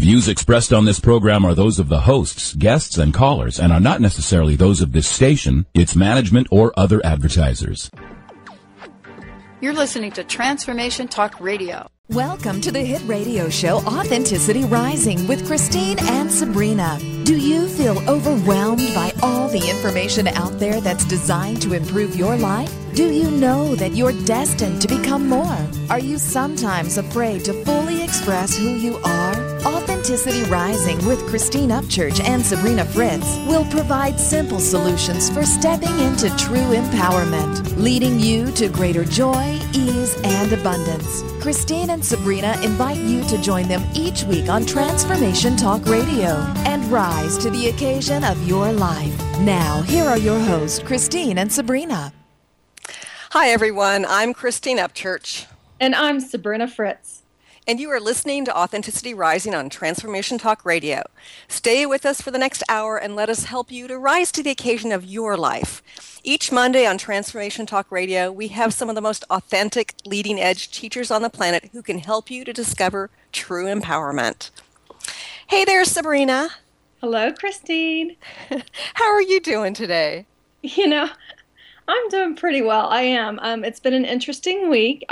views expressed on this program are those of the hosts, guests, and callers, and are not necessarily those of this station, its management, or other advertisers. You're listening to Transformation Talk Radio. Welcome to the hit radio show Authenticity Rising with Christine and Sabrina. Do you feel overwhelmed by all the information out there that's designed to improve your life? Do you know that you're destined to become more? Are you sometimes afraid to fully express who you are? Authenticity Rising with Christine Upchurch and Sabrina Fritz will provide simple solutions for stepping into true empowerment, leading you to greater joy, ease, and abundance. Christine and Sabrina invite you to join them each week on Transformation Talk Radio and rise to the occasion of your life. Now, here are your hosts, Christine and Sabrina. Hi, everyone. I'm Christine Upchurch. And I'm Sabrina Fritz. And you are listening to Authenticity Rising on Transformation Talk Radio. Stay with us for the next hour and let us help you to rise to the occasion of your life. Each Monday on Transformation Talk Radio, we have some of the most authentic, leading-edge teachers on the planet who can help you to discover true empowerment. Hey there, Sabrina. Hello, Christine. How are you doing today? You know, I'm doing pretty well. I am. It's been an interesting week.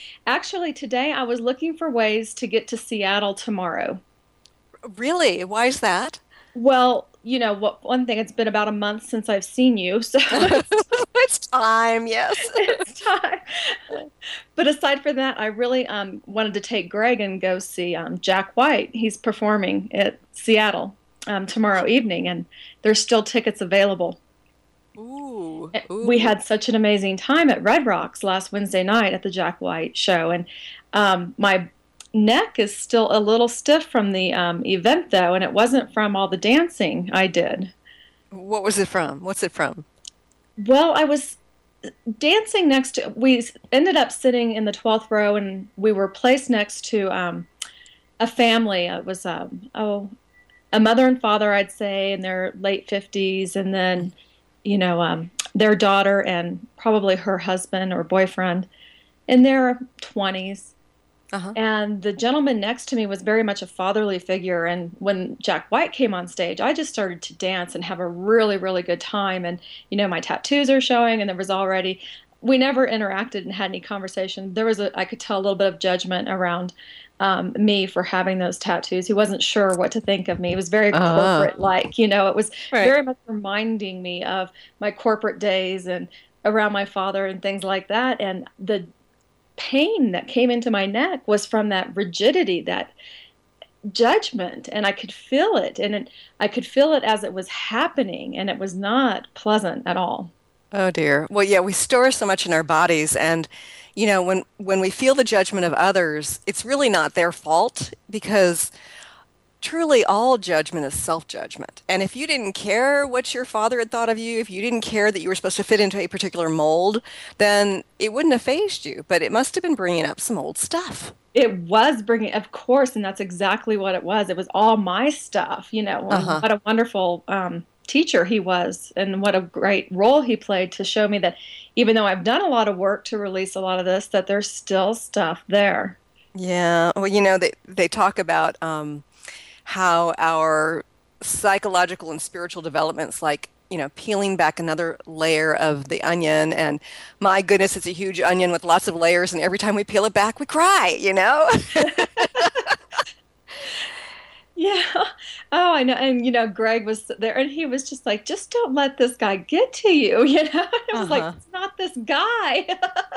Today I was looking for ways to get to Seattle tomorrow. Really? Why is that? Well, you know, one thing, it's been about a month since I've seen you, so it's time, yes. It's time. But aside from that, I really wanted to take Greg and go see Jack White. He's performing at Seattle tomorrow evening, and there's still tickets available. Ooh. We had such an amazing time at Red Rocks last Wednesday night at the Jack White show, and my neck is still a little stiff from the event, though, and it wasn't from all the dancing I did. What was it from? What's it from? Well, I was dancing we ended up sitting in the 12th row, and we were placed next to a family. It was a mother and father, I'd say, in their late 50s, and then their daughter and probably her husband or boyfriend in their 20s. Uh-huh. And the gentleman next to me was very much a fatherly figure. And when Jack White came on stage, I just started to dance and have a really, really good time. And, my tattoos are showing, and we never interacted and had any conversation. I could tell a little bit of judgment around me for having those tattoos. He wasn't sure what to think of me. It was very corporate-like, it was very much reminding me of my corporate days and around my father and things like that. And the pain that came into my neck was from that rigidity, that judgment, and I could feel it, and I could feel it as it was happening, and it was not pleasant at all. Oh dear. Well, yeah, we store so much in our bodies, and when we feel the judgment of others, it's really not their fault, because truly all judgment is self-judgment. And if you didn't care what your father had thought of you, if you didn't care that you were supposed to fit into a particular mold, then it wouldn't have fazed you. But it must have been bringing up some old stuff. It was bringing, of course, and that's exactly what it was. It was all my stuff, What a wonderful teacher he was, and what a great role he played to show me that even though I've done a lot of work to release a lot of this, that there's still stuff there. Yeah. Well, they talk about how our psychological and spiritual developments, like, peeling back another layer of the onion, and my goodness, it's a huge onion with lots of layers, and every time we peel it back, we cry, Yeah. Oh, I know. And, Greg was there, and he was just like, just don't let this guy get to you, It was like, it's not this guy.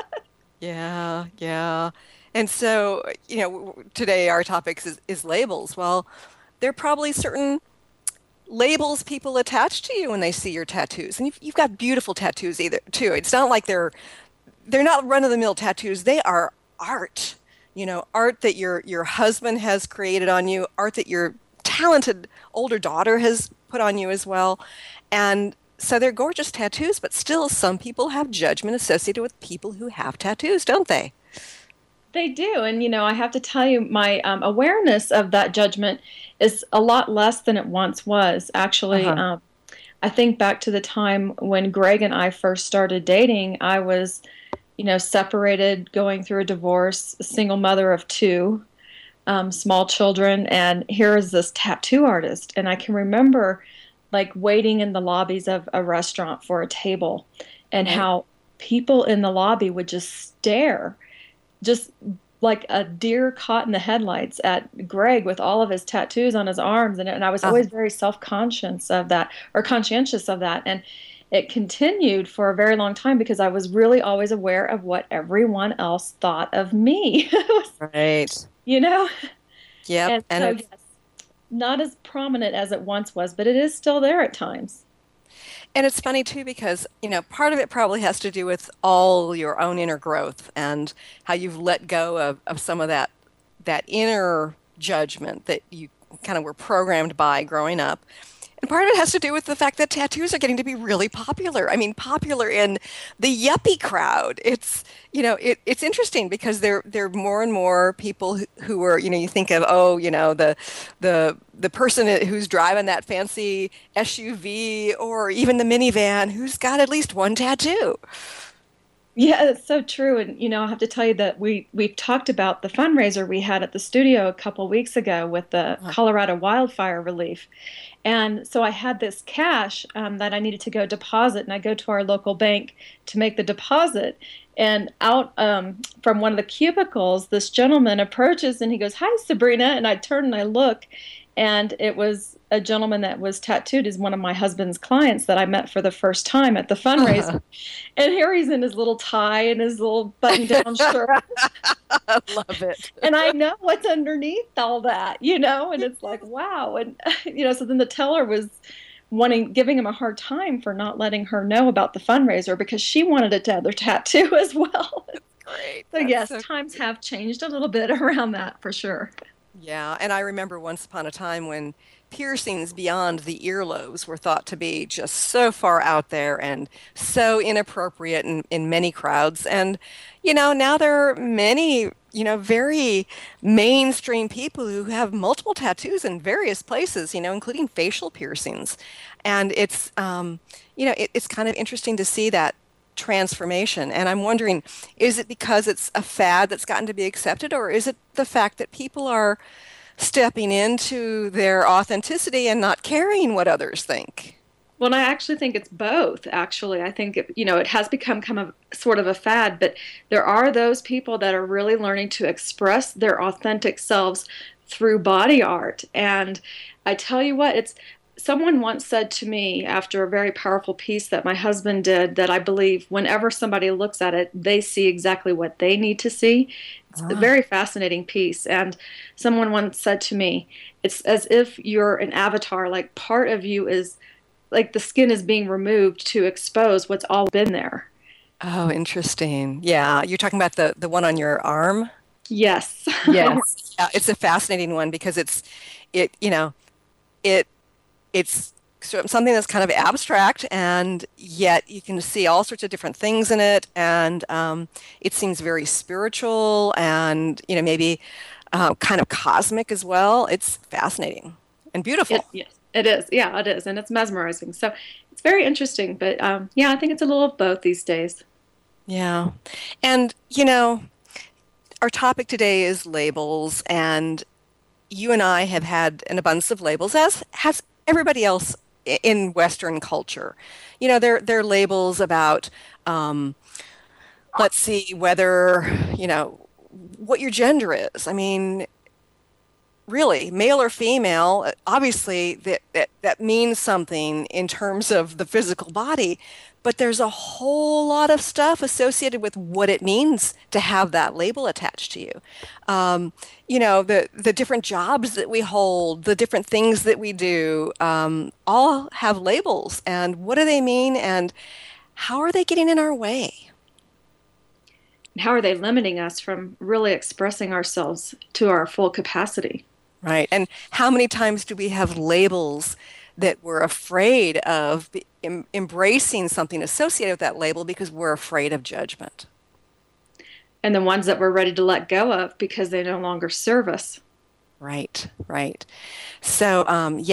Yeah. And so, today our topic is labels. Well, there are probably certain labels people attach to you when they see your tattoos. And you've got beautiful tattoos too. It's not like they're not run-of-the-mill tattoos. They are art. Art that your husband has created on you, art that your talented older daughter has put on you as well. And so they're gorgeous tattoos, but still some people have judgment associated with people who have tattoos, don't they? They do. And, I have to tell you, my awareness of that judgment is a lot less than it once was. Actually, I think back to the time when Greg and I first started dating. I was, separated, going through a divorce, a single mother of two. small children, and here is this tattoo artist. And I can remember like waiting in the lobbies of a restaurant for a table, and how people in the lobby would just stare, just like a deer caught in the headlights at Greg with all of his tattoos on his arms. And I was always very self-conscious of that, or conscientious of that. And it continued for a very long time because I was really always aware of what everyone else thought of me. Right. You know? Yep. And so, yes, not as prominent as it once was, but it is still there at times. And it's funny too because, part of it probably has to do with all your own inner growth and how you've let go of some of that inner judgment that you kind of were programmed by growing up. And part of it has to do with the fact that tattoos are getting to be really popular. I mean, popular in the yuppie crowd. It's, it's interesting because there are more and more people who are, you think of, the person who's driving that fancy SUV or even the minivan who's got at least one tattoo. Yeah, it's so true. And, I have to tell you that we've talked about the fundraiser we had at the studio a couple weeks ago with the Colorado wildfire relief. And so I had this cash that I needed to go deposit, and I go to our local bank to make the deposit. And out from one of the cubicles, this gentleman approaches and he goes, "Hi, Sabrina." And I turn and I look, and it was a gentleman that was tattooed as one of my husband's clients that I met for the first time at the fundraiser. And here he's in his little tie and his little button-down shirt. I love it. And I know what's underneath all that, and it's like, wow. And, so then the teller was giving him a hard time for not letting her know about the fundraiser because she wanted a other tattoo as well. Great. So yes, times have changed a little bit around that for sure. Yeah, and I remember once upon a time when piercings beyond the earlobes were thought to be just so far out there and so inappropriate in many crowds. And, now there are many, very mainstream people who have multiple tattoos in various places, including facial piercings. And it's, it's kind of interesting to see that transformation. And I'm wondering, is it because it's a fad that's gotten to be accepted, or is it the fact that people are stepping into their authenticity and not caring what others think? Well, I actually think it's both, actually. I think, it has become kind of sort of a fad, but there are those people that are really learning to express their authentic selves through body art. And I tell you what, someone once said to me after a very powerful piece that my husband did that I believe whenever somebody looks at it, they see exactly what they need to see. It's a very fascinating piece. And someone once said to me, it's as if you're an avatar, like part of you is like the skin is being removed to expose what's all been there. Oh, interesting. Yeah. You're talking about the one on your arm? Yes. Yes. Yeah, it's a fascinating one because it's something that's kind of abstract, and yet you can see all sorts of different things in it, and it seems very spiritual and maybe kind of cosmic as well. It's fascinating and beautiful. Yes, it is. Yeah, it is, and it's mesmerizing. So it's very interesting. But I think it's a little of both these days. Yeah, and our topic today is labels, and you and I have had an abundance of labels, as has everybody else in Western culture. They're labels about, let's see, whether, what your gender is. I mean, really, male or female, obviously that means something in terms of the physical body, but there's a whole lot of stuff associated with what it means to have that label attached to you. The different jobs that we hold, the different things that we do, all have labels. And what do they mean? And how are they getting in our way? How are they limiting us from really expressing ourselves to our full capacity? Right. And how many times do we have labels that we're afraid of embracing something associated with that label because we're afraid of judgment? And the ones that we're ready to let go of because they no longer serve us. Right. So,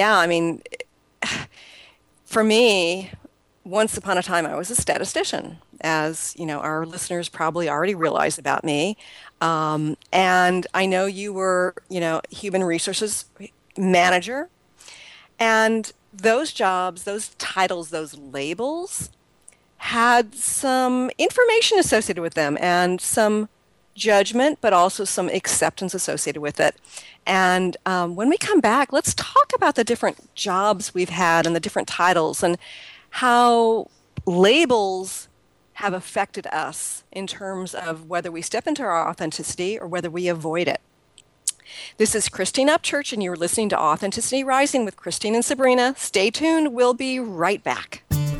for me, once upon a time, I was a statistician. as our listeners probably already realize about me. And I know you were, human resources manager. And those jobs, those titles, those labels had some information associated with them and some judgment, but also some acceptance associated with it. And when we come back, let's talk about the different jobs we've had and the different titles and how labels have affected us in terms of whether we step into our authenticity or whether we avoid it. This is Christine Upchurch, and you're listening to Authenticity Rising with Christine and Sabrina. Stay tuned. We'll be right back.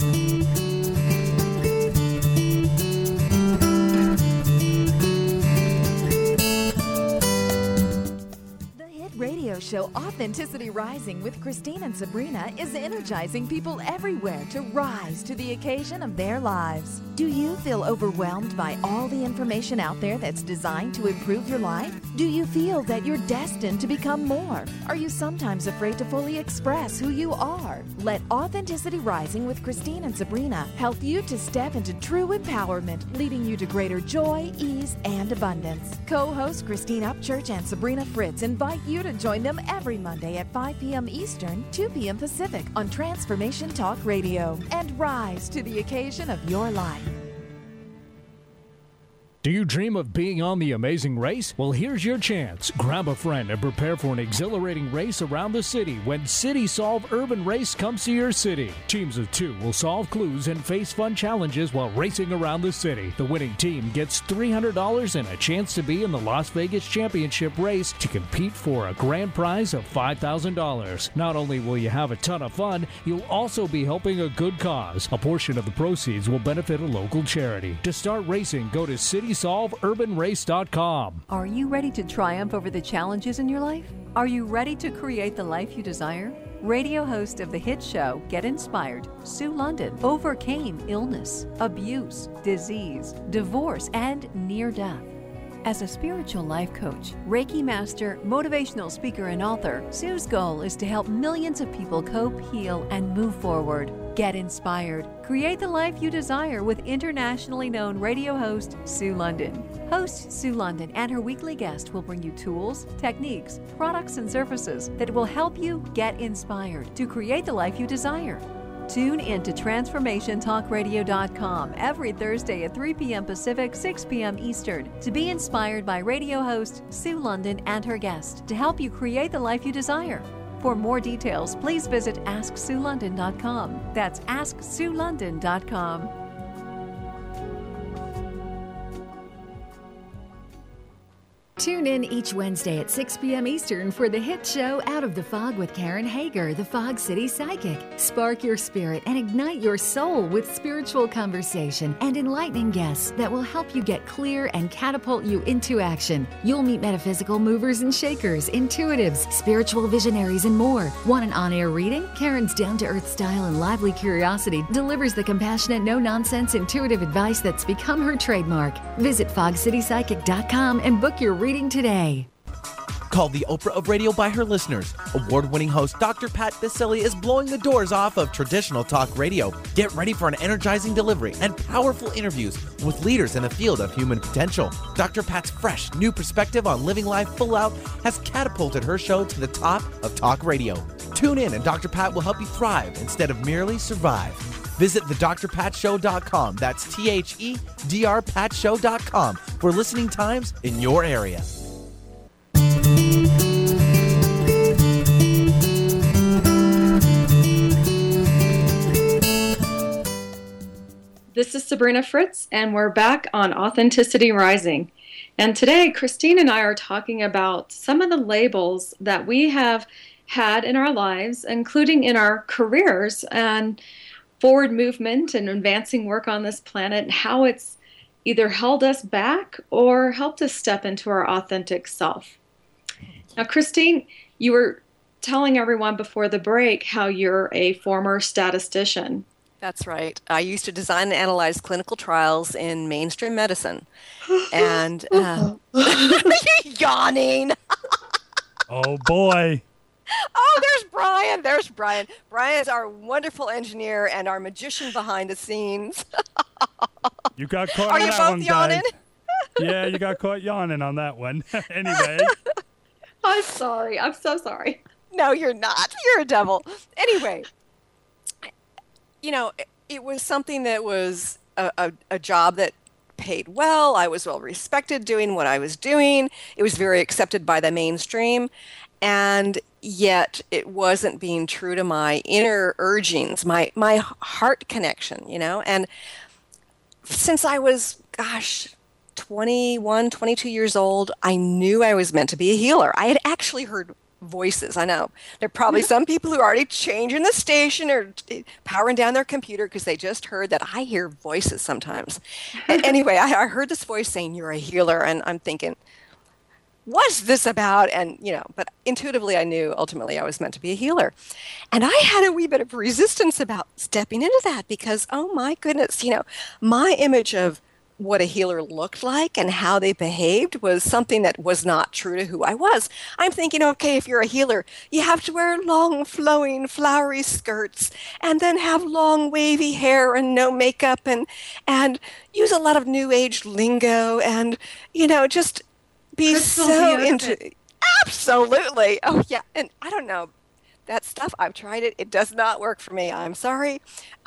Radio show Authenticity Rising with Christine and Sabrina is energizing people everywhere to rise to the occasion of their lives. Do you feel overwhelmed by all the information out there that's designed to improve your life? Do you feel that you're destined to become more? Are you sometimes afraid to fully express who you are? Let Authenticity Rising with Christine and Sabrina help you to step into true empowerment, leading you to greater joy, ease, and abundance. Co-hosts Christine Upchurch and Sabrina Fritz invite you to join them every Monday at 5 p.m. Eastern, 2 p.m. Pacific on Transformation Talk Radio, and rise to the occasion of your life. Do you dream of being on The Amazing Race? Well, here's your chance. Grab a friend and prepare for an exhilarating race around the city when City Solve Urban Race comes to your city. Teams of 2 will solve clues and face fun challenges while racing around the city. The winning team gets $300 and a chance to be in the Las Vegas Championship race to compete for a grand prize of $5,000. Not only will you have a ton of fun, you'll also be helping a good cause. A portion of the proceeds will benefit a local charity. To start racing, go to CitySolveUrbanRace.com. Are you ready to triumph over the challenges in your life? Are you ready to create the life you desire? Radio host of the hit show Get Inspired, Sue London, overcame illness, abuse, disease, divorce, and near death. As a spiritual life coach, Reiki master, motivational speaker, and author, Sue's goal is to help millions of people cope, heal, and move forward. Get inspired. Create the life you desire with internationally known radio host Sue London. Host Sue London and her weekly guest will bring you tools, techniques, products, and services that will help you get inspired to create the life you desire. Tune in to TransformationTalkRadio.com every Thursday at 3 p.m. Pacific, 6 p.m. Eastern to be inspired by radio host Sue London and her guest to help you create the life you desire. For more details, please visit AskSueLondon.com. That's AskSueLondon.com. Tune in each Wednesday at 6 p.m. Eastern for the hit show Out of the Fog with Karen Hager, the Fog City Psychic. Spark your spirit and ignite your soul with spiritual conversation and enlightening guests that will help you get clear and catapult you into action. You'll meet metaphysical movers and shakers, intuitives, spiritual visionaries, and more. Want an on-air reading? Karen's down-to-earth style and lively curiosity delivers the compassionate, no-nonsense, intuitive advice that's become her trademark. Visit FogCityPsychic.com and book your reading today. Called the Oprah of radio by her listeners, award-winning host Dr. Pat Baccili is blowing the doors off of traditional talk radio. Get ready for an energizing delivery and powerful interviews with leaders in the field of human potential. Dr. Pat's fresh, new perspective on living life full out has catapulted her show to the top of talk radio. Tune in and Dr. Pat will help you thrive instead of merely survive. Visit thedrpatshow.com. That's THEDRPatshow.com for listening times in your area. This is Sabrina Fritz, and we're back on Authenticity Rising. And today, Christine and I are talking about some of the labels that we have had in our lives, including in our careers, and forward movement and advancing work on this planet, and how it's either held us back or helped us step into our authentic self. Now, Christine, you were telling everyone before the break how you're a former statistician. That's right. I used to design and analyze clinical trials in mainstream medicine. And yawning. Oh, boy. Oh, there's Brian. There's Brian. Brian is our wonderful engineer and our magician behind the scenes. You got caught Are on you that both one, yawning? guys. Yeah, you got caught yawning on that one. Anyway. I'm sorry. I'm so sorry. No, you're not. You're a devil. Anyway, it was something that was a job that paid well. I was well respected doing what I was doing. It was very accepted by the mainstream. And yet it wasn't being true to my inner urgings, my heart connection, And since I was, 21, 22 years old, I knew I was meant to be a healer. I had actually heard voices. I know there are probably some people who are already changing the station or powering down their computer because they just heard that I hear voices sometimes. Anyway, I heard this voice saying, "You're a healer," and I'm thinking, what's this about? And, but intuitively I knew ultimately I was meant to be a healer. And I had a wee bit of resistance about stepping into that because, oh my goodness, my image of what a healer looked like and how they behaved was something that was not true to who I was. I'm thinking, okay, if you're a healer, you have to wear long, flowing, flowery skirts and then have long, wavy hair and no makeup and use a lot of new age lingo and, just be Crystal so deodorant. into absolutely. Oh yeah, and I don't know that stuff. I've tried it. It does not work for me. I'm sorry.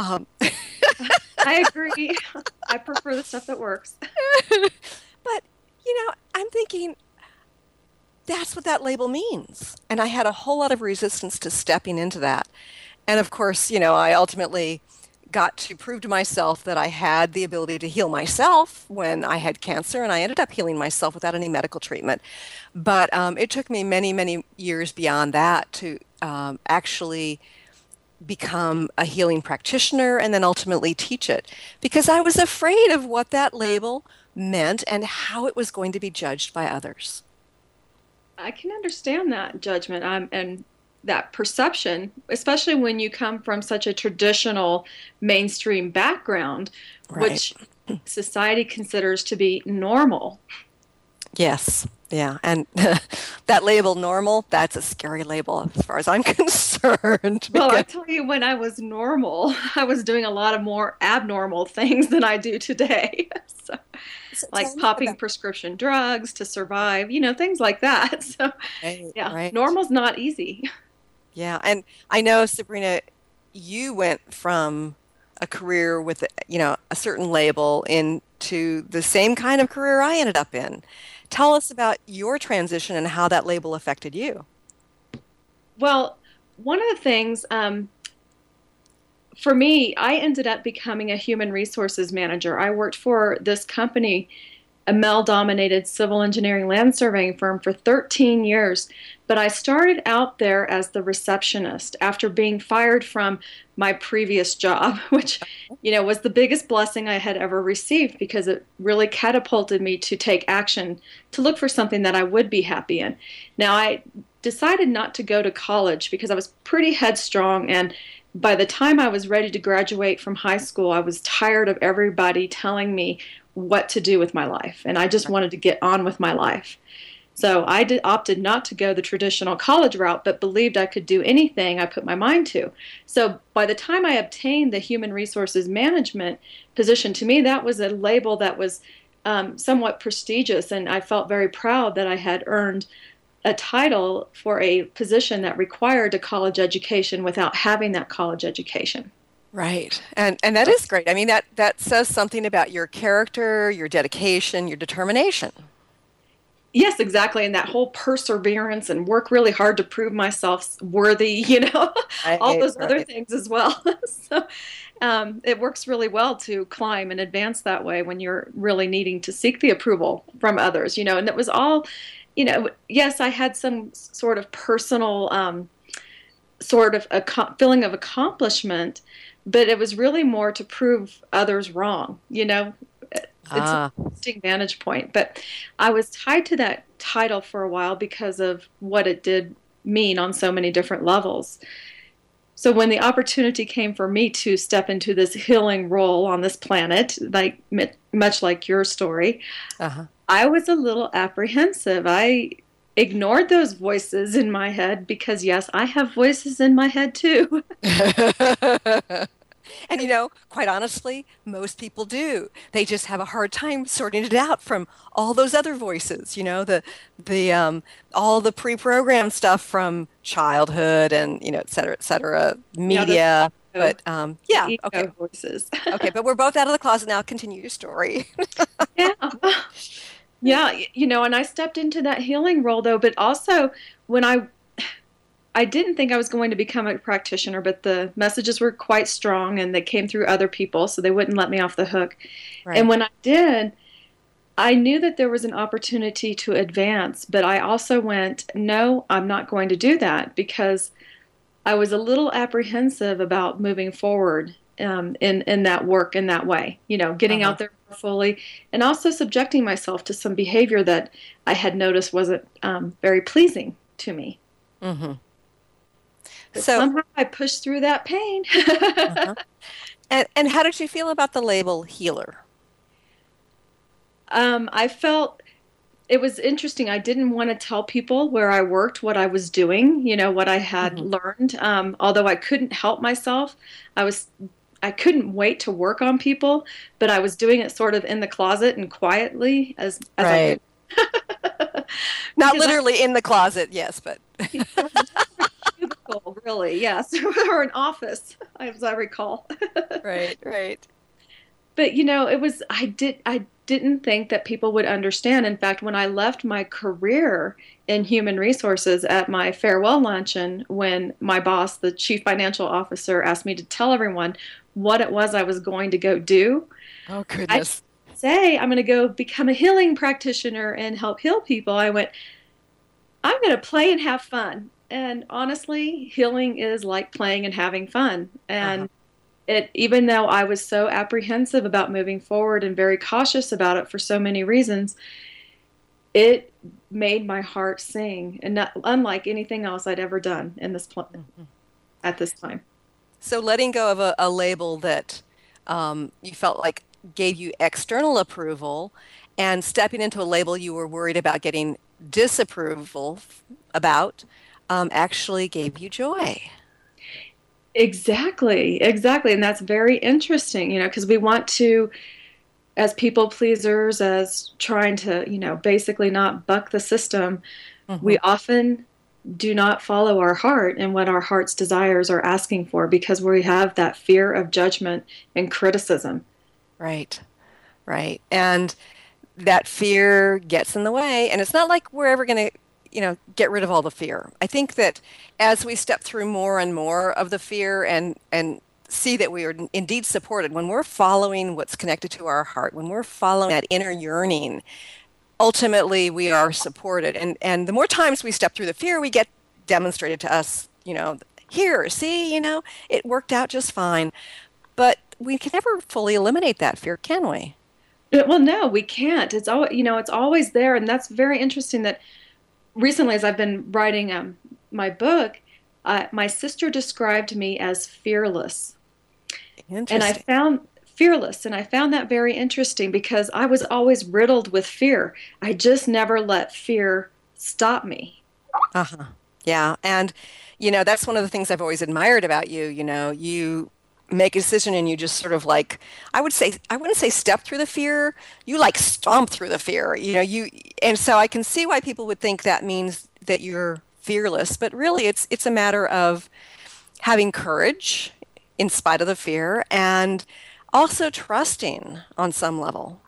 I agree. I prefer the stuff that works. But I'm thinking that's what that label means, and I had a whole lot of resistance to stepping into that. And of course, I ultimately got to prove to myself that I had the ability to heal myself when I had cancer, and I ended up healing myself without any medical treatment. But it took me many, many years beyond that to actually become a healing practitioner and then ultimately teach it because I was afraid of what that label meant and how it was going to be judged by others. I can understand that judgment and that perception, especially when you come from such a traditional mainstream background, Right. which society considers to be normal. Yes. Yeah. And that label normal, that's a scary label as far as I'm concerned. Well, I because- tell you, when I was normal, I was doing a lot of more abnormal things than I do today. So, like tell me popping about- prescription drugs to survive, things like that. So, Right, yeah, right. normal's not easy. Yeah, and I know, Sabrina, you went from a career with, a certain label into the same kind of career I ended up in. Tell us about your transition and how that label affected you. Well, one of the things for me, I ended up becoming a human resources manager. I worked for this company, a male-dominated civil engineering land surveying firm, for 13 years. But I started out there as the receptionist after being fired from my previous job, which, was the biggest blessing I had ever received because it really catapulted me to take action, to look for something that I would be happy in. Now, I decided not to go to college because I was pretty headstrong, and by the time I was ready to graduate from high school, I was tired of everybody telling me what to do with my life, and I just wanted to get on with my life. So I opted not to go the traditional college route, but believed I could do anything I put my mind to. So by the time I obtained the human resources management position, to me that was a label that was somewhat prestigious, and I felt very proud that I had earned a title for a position that required a college education without having that college education. Right. And that is great. I mean, that says something about your character, your dedication, your determination. Yes, exactly. And that whole perseverance and work really hard to prove myself worthy, all those other things as well. So it works really well to climb and advance that way when you're really needing to seek the approval from others, and it was all, yes, I had some sort of personal sort of a feeling of accomplishment, but it was really more to prove others wrong, It's an interesting vantage point. But I was tied to that title for a while because of what it did mean on so many different levels. So when the opportunity came for me to step into this healing role on this planet, much like your story, I was a little apprehensive. I ignored those voices in my head because, yes, I have voices in my head too. And quite honestly, most people do. They just have a hard time sorting it out from all those other voices, the all the pre-programmed stuff from childhood and, et cetera, media. But yeah, okay. Voices. Okay, but we're both out of the closet now. Continue your story. Yeah. Yeah, and I stepped into that healing role though, but also when I didn't think I was going to become a practitioner, but the messages were quite strong and they came through other people, so they wouldn't let me off the hook. Right. And when I did, I knew that there was an opportunity to advance, but I also went, no, I'm not going to do that, because I was a little apprehensive about moving forward in that work in that way, getting out there more fully, and also subjecting myself to some behavior that I had noticed wasn't very pleasing to me. Mm-hmm. So somehow I pushed through that pain. And how did you feel about the label healer? I felt it was interesting. I didn't want to tell people where I worked, what I was doing, what I had learned. Although I couldn't help myself, I couldn't wait to work on people, but I was doing it sort of in the closet and quietly as right. Not literally in the closet, yes, but cubicle, really, yes, or an office, as I recall. Right. But it was I didn't think that people would understand. In fact, when I left my career in human resources at my farewell luncheon, when my boss, the chief financial officer, asked me to tell everyone what it was I was going to go do. Oh, goodness. I say I'm going to go become a healing practitioner and help heal people. I went, I'm going to play and have fun. And honestly, healing is like playing and having fun. And even though I was so apprehensive about moving forward and very cautious about it for so many reasons, it made my heart sing, and not unlike anything else I'd ever done in this at this time. So letting go of a label that you felt like gave you external approval, and stepping into a label you were worried about getting disapproval about actually gave you joy. Exactly. And that's very interesting, because we want to, as people pleasers, as trying to, basically not buck the system, we often do not follow our heart and what our heart's desires are asking for, because we have that fear of judgment and criticism. Right. And that fear gets in the way, and it's not like we're ever going to get rid of all the fear. I think that as we step through more and more of the fear and see that we are indeed supported, when we're following what's connected to our heart, when we're following that inner yearning, ultimately we are supported. And the more times we step through the fear, we get demonstrated to us, here, see, it worked out just fine. But we can never fully eliminate that fear, can we? Well, no, we can't. It's always there. And that's very interesting that recently, as I've been writing my book, my sister described me as fearless. And I found that very interesting, because I was always riddled with fear. I just never let fear stop me. Yeah. And, that's one of the things I've always admired about you. You make a decision and you just sort of like, I wouldn't say step through the fear. You like stomp through the fear, and so I can see why people would think that means that you're fearless, but really it's a matter of having courage in spite of the fear, and also trusting on some level.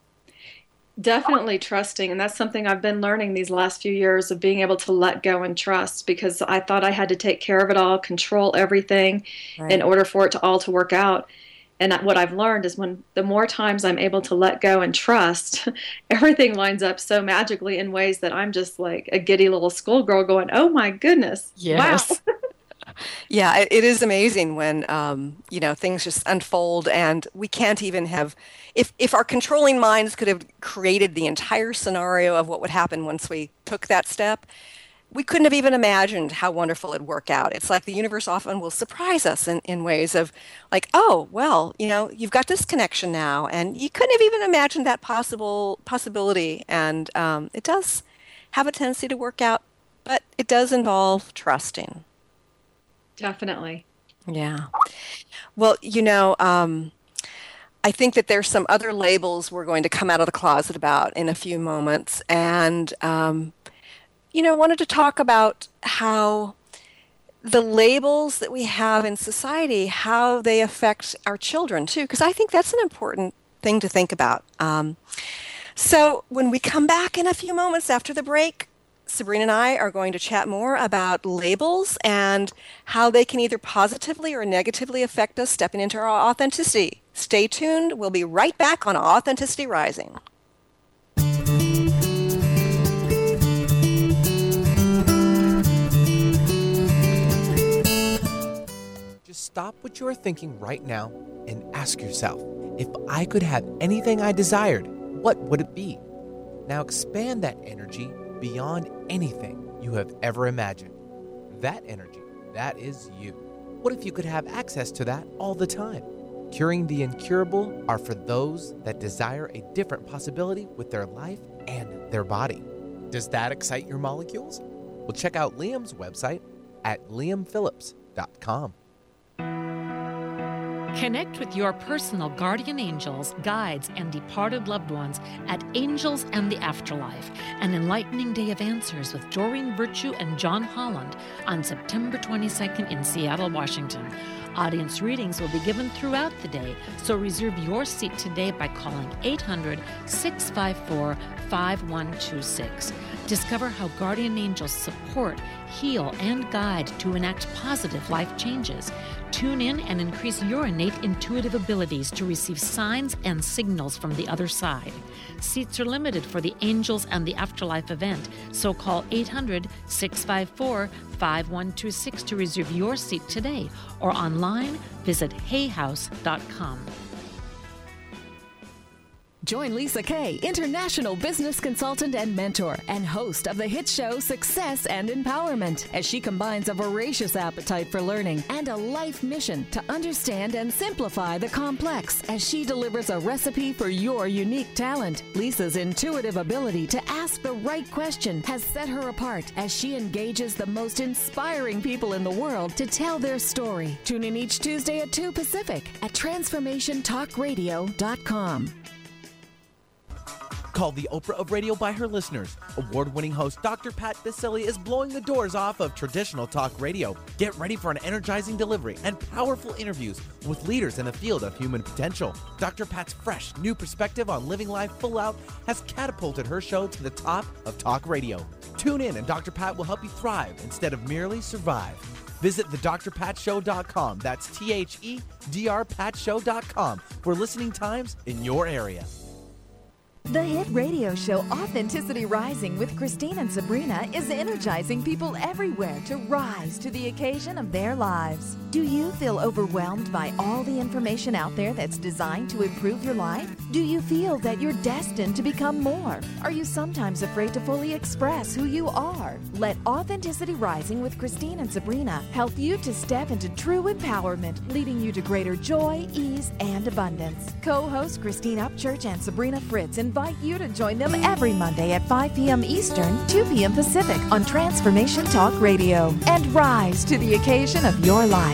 Definitely trusting, and that's something I've been learning these last few years, of being able to let go and trust, because I thought I had to take care of it all, control everything in order for it all to work out. And what I've learned is the more times I'm able to let go and trust, everything lines up so magically in ways that I'm just like a giddy little schoolgirl going, oh my goodness, yes. Wow. Yeah, it is amazing when, things just unfold, and we can't even have, if our controlling minds could have created the entire scenario of what would happen once we took that step, we couldn't have even imagined how wonderful it'd work out. It's like the universe often will surprise us in ways of like, oh, well, you've got this connection now, and you couldn't have even imagined that possibility. And it does have a tendency to work out, but it does involve trusting. Definitely. Yeah. Well, I think that there's some other labels we're going to come out of the closet about in a few moments. And, wanted to talk about how the labels that we have in society, how they affect our children too, because I think that's an important thing to think about. So when we come back in a few moments after the break, Sabrina and I are going to chat more about labels and how they can either positively or negatively affect us stepping into our authenticity. Stay tuned. We'll be right back on Authenticity Rising. Just stop what you are thinking right now and ask yourself, if I could have anything I desired, what would it be? Now expand that energy beyond anything you have ever imagined. That energy, that is you. What if you could have access to that all the time? Curing the incurable are for those that desire a different possibility with their life and their body. Does that excite your molecules? Well, check out Liam's website at liamphillips.com. Connect with your personal guardian angels, guides, and departed loved ones at Angels and the Afterlife, an enlightening day of answers with Doreen Virtue and John Holland on September 22nd in Seattle, Washington. Audience readings will be given throughout the day, so reserve your seat today by calling 800-654-5126. Discover how guardian angels support, heal, and guide to enact positive life changes. Tune in and increase your innate intuitive abilities to receive signs and signals from the other side. Seats are limited for the Angels and the Afterlife event, so call 800-654-5126 to reserve your seat today, or online, visit hayhouse.com. Join Lisa Kay, international business consultant and mentor, and host of the hit show Success and Empowerment, as she combines a voracious appetite for learning and a life mission to understand and simplify the complex as she delivers a recipe for your unique talent. Lisa's intuitive ability to ask the right question has set her apart as she engages the most inspiring people in the world to tell their story. Tune in each Tuesday at 2 Pacific at transformationtalkradio.com. Called the Oprah of Radio by her listeners, award-winning host Dr. Pat Baccili is blowing the doors off of traditional talk radio. Get ready for an energizing delivery and powerful interviews with leaders in the field of human potential. Dr. Pat's fresh, new perspective on living life full out has catapulted her show to the top of talk radio. Tune in and Dr. Pat will help you thrive instead of merely survive. Visit thedrpatshow.com. That's THEDRPatshow.com for listening times in your area. The hit radio show Authenticity Rising with Christine and Sabrina is energizing people everywhere to rise to the occasion of their lives. Do you feel overwhelmed by all the information out there that's designed to improve your life? Do you feel that you're destined to become more? Are you sometimes afraid to fully express who you are? Let Authenticity Rising with Christine and Sabrina help you to step into true empowerment, leading you to greater joy, ease, and abundance. Co-hosts Christine Upchurch and Sabrina Fritz invite you to join them every Monday at 5 p.m. Eastern, 2 p.m. Pacific on Transformation Talk Radio, and rise to the occasion of your life.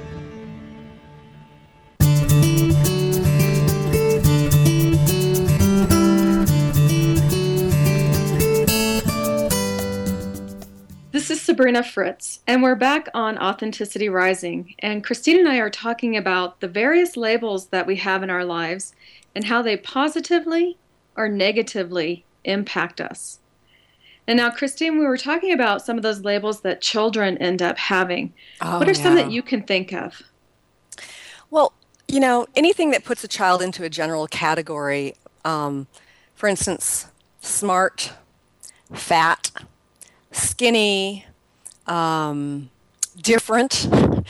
This is Sabrina Fritz, and we're back on Authenticity Rising. And Christine and I are talking about the various labels that we have in our lives and how they positively or negatively impact us. And now, Christine, we were talking about some of those labels that children end up having. What are some that you can think of? Well, anything that puts a child into a general category, for instance, smart, fat, skinny, different.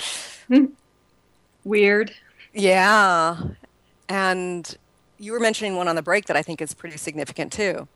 Weird. Yeah. And you were mentioning one on the break that I think is pretty significant too.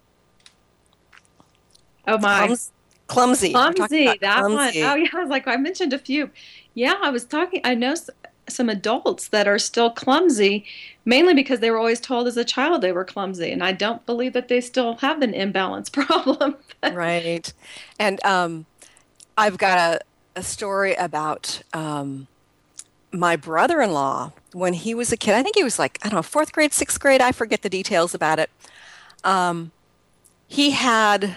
Oh my. Clumsy. Clumsy. That clumsy. One. Oh yeah. I was like, I mentioned a few. Yeah, I know some adults that are still clumsy, mainly because they were always told as a child they were clumsy. And I don't believe that they still have an imbalance problem. Right. And I've got a story about my brother-in-law, when he was a kid, I think he was like, I don't know, fourth grade, sixth grade, I forget the details about it. He had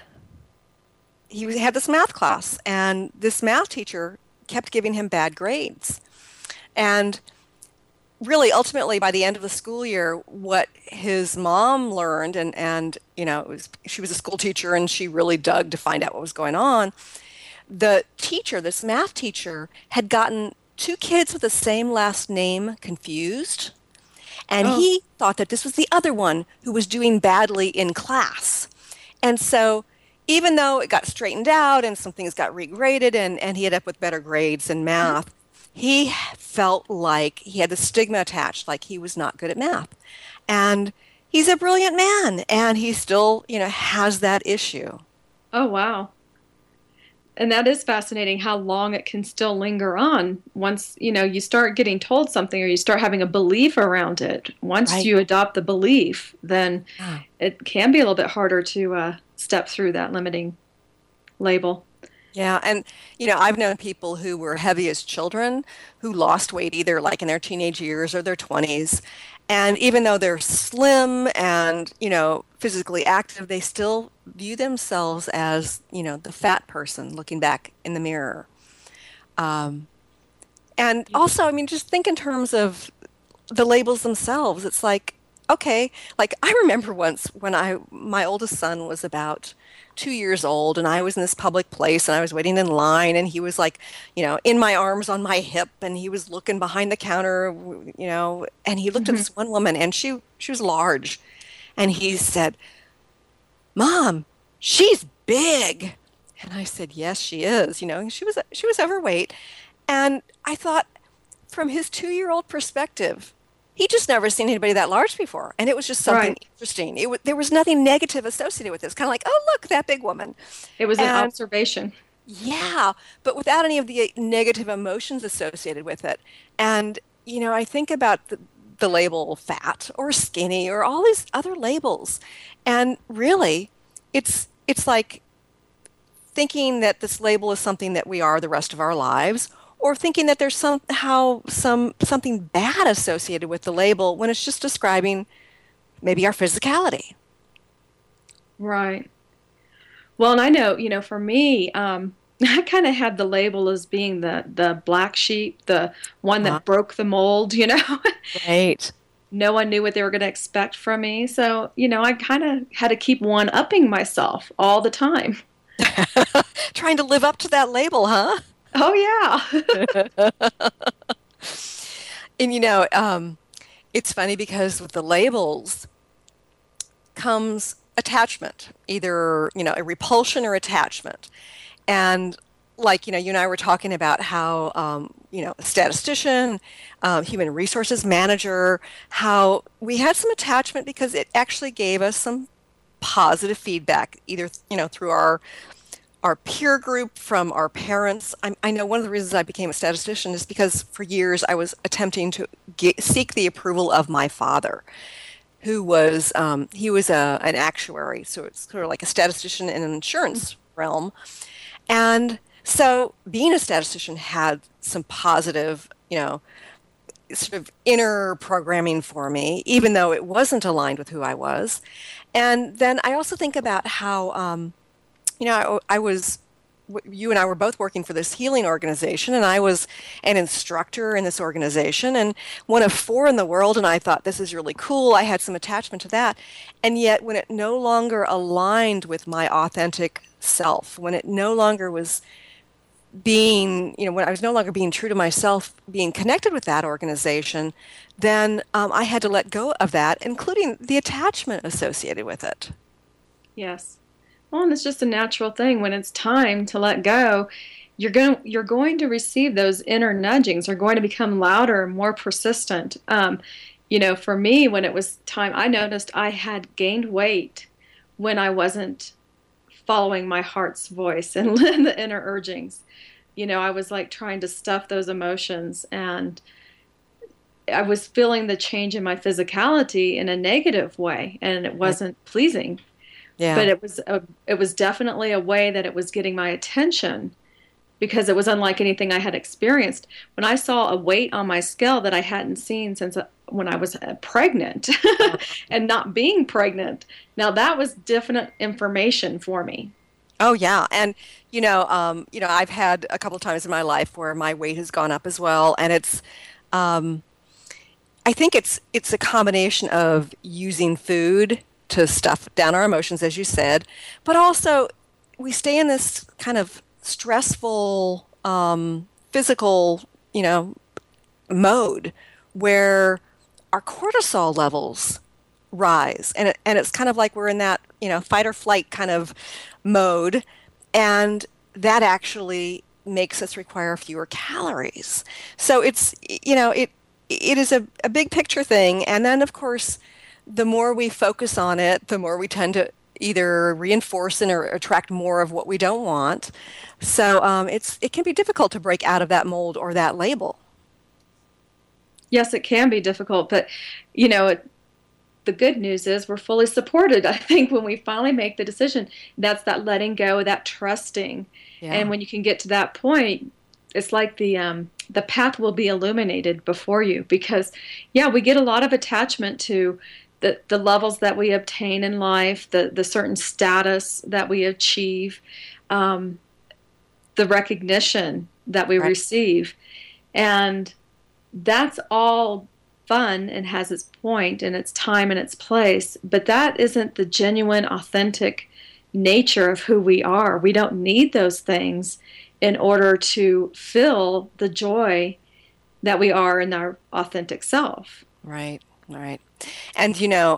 this math class, and this math teacher kept giving him bad grades. And really, ultimately, by the end of the school year, what his mom learned, and she was a school teacher, and she really dug to find out what was going on. The teacher, this math teacher, had gotten two kids with the same last name confused, and he thought that this was the other one who was doing badly in class. And so even though it got straightened out and some things got regraded and he ended up with better grades in math, he felt like he had the stigma attached, like he was not good at math. And he's a brilliant man, and he still, has that issue. Oh, wow. And that is fascinating how long it can still linger on once, you start getting told something or you start having a belief around it. Once you adopt the belief, then it can be a little bit harder to step through that limiting label. Yeah, and I've known people who were heavy as children who lost weight either like in their teenage years or their 20s. And even though they're slim and, physically active, they still view themselves as, the fat person looking back in the mirror. And also, just think in terms of the labels themselves. It's like, okay, like I remember once when my oldest son was about 2 years old, and I was in this public place and I was waiting in line, and he was like, in my arms on my hip, and he was looking behind the counter, and he looked at this one woman, and she was large, and he said, "Mom, she's big." And I said, "Yes, she is." She was overweight, and I thought, from his 2-year-old perspective, he just never seen anybody that large before, and it was just something interesting. There was nothing negative associated with this. Kind of like, oh, look, that big woman. It was an observation. Yeah, but without any of the negative emotions associated with it. And I think about the label fat or skinny or all these other labels, and really, it's like thinking that this label is something that we are the rest of our lives, or thinking that there's something bad associated with the label when it's just describing maybe our physicality. Right. Well, and I know, for me, I kind of had the label as being the black sheep, the one that broke the mold, Right. No one knew what they were going to expect from me. So, I kind of had to keep one-upping myself all the time. Trying to live up to that label, huh? Oh, yeah. And, it's funny because with the labels comes attachment, either, a repulsion or attachment. And like, you and I were talking about how, a statistician, human resources manager, how we had some attachment because it actually gave us some positive feedback, either, through our peer group, from our parents. I know one of the reasons I became a statistician is because for years I was attempting to seek the approval of my father, who was he was an actuary, so it's sort of like a statistician in an insurance realm. And so being a statistician had some positive, sort of inner programming for me, even though it wasn't aligned with who I was. And then I also think about how you and I were both working for this healing organization, and I was an instructor in this organization, and one of 4 in the world, and I thought, this is really cool. I had some attachment to that. And yet, when it no longer aligned with my authentic self, when it no longer was being, when I was no longer being true to myself, being connected with that organization, then I had to let go of that, including the attachment associated with it. Yes. Well, and it's just a natural thing. When it's time to let go, you're going to receive those inner nudgings. They're going to become louder and more persistent. For me, when it was time, I noticed I had gained weight when I wasn't following my heart's voice and the inner urgings. I was like trying to stuff those emotions, and I was feeling the change in my physicality in a negative way, and it wasn't pleasing. Yeah. But it was definitely a way that it was getting my attention because it was unlike anything I had experienced. When I saw a weight on my scale that I hadn't seen since when I was pregnant and not being pregnant, now that was definite information for me. Oh yeah, and I've had a couple of times in my life where my weight has gone up as well, and it's, I think it's a combination of using food to stuff down our emotions, as you said, but also we stay in this kind of stressful physical, mode where our cortisol levels rise, and it's kind of like we're in that fight or flight kind of mode, and that actually makes us require fewer calories. So it's it is a big picture thing, and then of course the more we focus on it, the more we tend to either reinforce or attract more of what we don't want. So it can be difficult to break out of that mold or that label. Yes, it can be difficult, but the good news is we're fully supported. I think when we finally make the decision, that's that letting go, that trusting. Yeah. And when you can get to that point, it's like the path will be illuminated before you, because we get a lot of attachment to the levels that we obtain in life, the certain status that we achieve, the recognition that we receive. And that's all fun and has its point and its time and its place, but that isn't the genuine, authentic nature of who we are. We don't need those things in order to feel the joy that we are in our authentic self. Right. And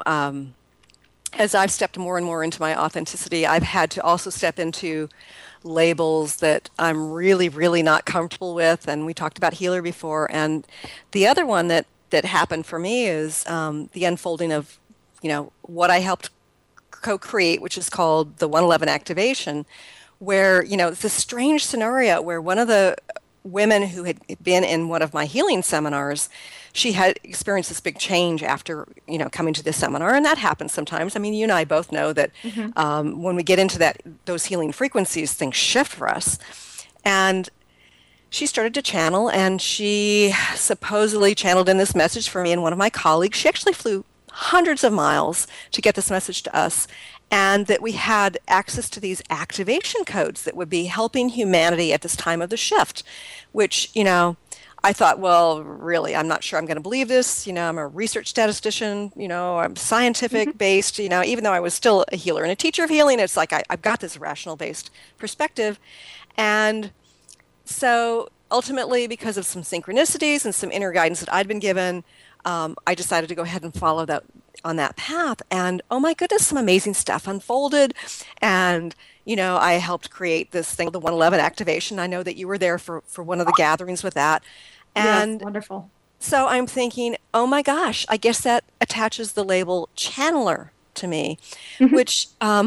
as I've stepped more and more into my authenticity, I've had to also step into labels that I'm really, really not comfortable with. And we talked about healer before. And the other one that happened for me is the unfolding of, what I helped co-create, which is called the 111 activation, where, it's this strange scenario where one of the women who had been in one of my healing seminars, she had experienced this big change after, coming to this seminar, and that happens sometimes. I mean, you and I both know that when we get into those healing frequencies, things shift for us. And she started to channel, and she supposedly channeled in this message for me and one of my colleagues. She actually flew hundreds of miles to get this message to us, and that we had access to these activation codes that would be helping humanity at this time of the shift, which, I thought, well, really, I'm not sure I'm going to believe this. I'm a research statistician, I'm scientific based, even though I was still a healer and a teacher of healing, it's like I've got this rational based perspective. And so ultimately, because of some synchronicities and some inner guidance that I'd been given, I decided to go ahead and follow that on that path. And oh my goodness, some amazing stuff unfolded. And I helped create this thing, the 111 activation. I know that you were there for one of the gatherings with that. And yes, wonderful. So I'm thinking, oh my gosh, I guess that attaches the label channeler to me, which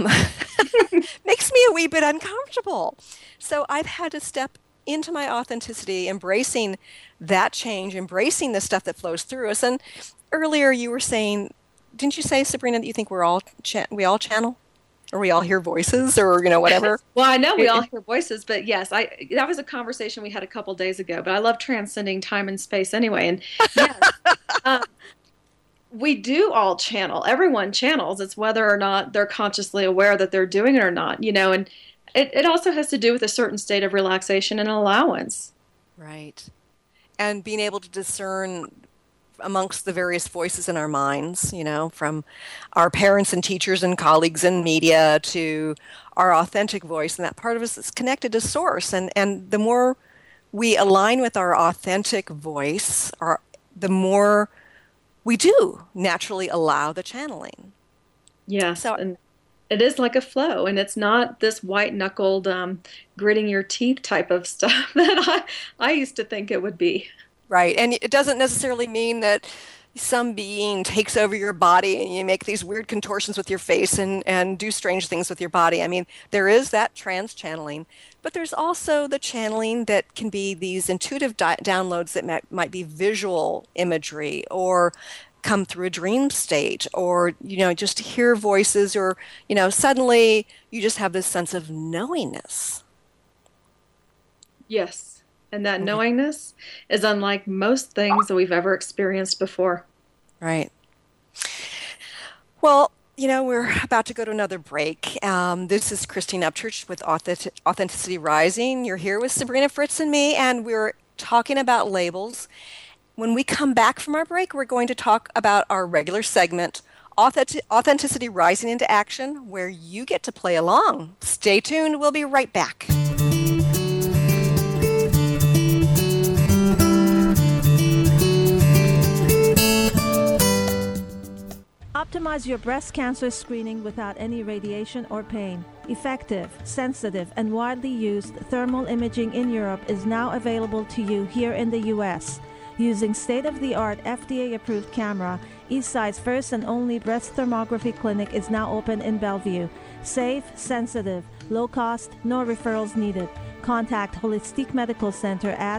makes me a wee bit uncomfortable. So I've had to step into my authenticity, embracing that change, embracing the stuff that flows through us. And earlier you were saying, didn't you say, Sabrina, that you think we all channel? Or we all hear voices, or whatever. Well, I know we all hear voices, but yes, that was a conversation we had a couple days ago. But I love transcending time and space anyway, and yes, we do all channel. Everyone channels. It's whether or not they're consciously aware that they're doing it or not. And it also has to do with a certain state of relaxation and allowance. Right, and being able to discern amongst the various voices in our minds, from our parents and teachers and colleagues in media to our authentic voice, and that part of us is connected to source. And the more we align with our authentic voice, the more we do naturally allow the channeling. Yeah, and it is like a flow, and it's not this white-knuckled, gritting your teeth type of stuff that I used to think it would be. Right, and it doesn't necessarily mean that some being takes over your body and you make these weird contortions with your face and do strange things with your body. I mean, there is that trans-channeling, but there's also the channeling that can be these intuitive downloads that might be visual imagery, or come through a dream state, or, just hear voices, or, suddenly you just have this sense of knowingness. Yes. And that knowingness is unlike most things that we've ever experienced before. Right. Well, we're about to go to another break. This is Christine Upchurch with Authenticity Rising. You're here with Sabrina Fritz and me, and we're talking about labels. When we come back from our break, we're going to talk about our regular segment, Authenticity Rising into Action, where you get to play along. Stay tuned. We'll be right back. Optimize your breast cancer screening without any radiation or pain. Effective, sensitive, and widely used thermal imaging in Europe is now available to you here in the U.S. Using state-of-the-art FDA-approved camera, Eastside's first and only breast thermography clinic is now open in Bellevue. Safe, sensitive, low cost, no referrals needed. Contact Holistic Medical Center at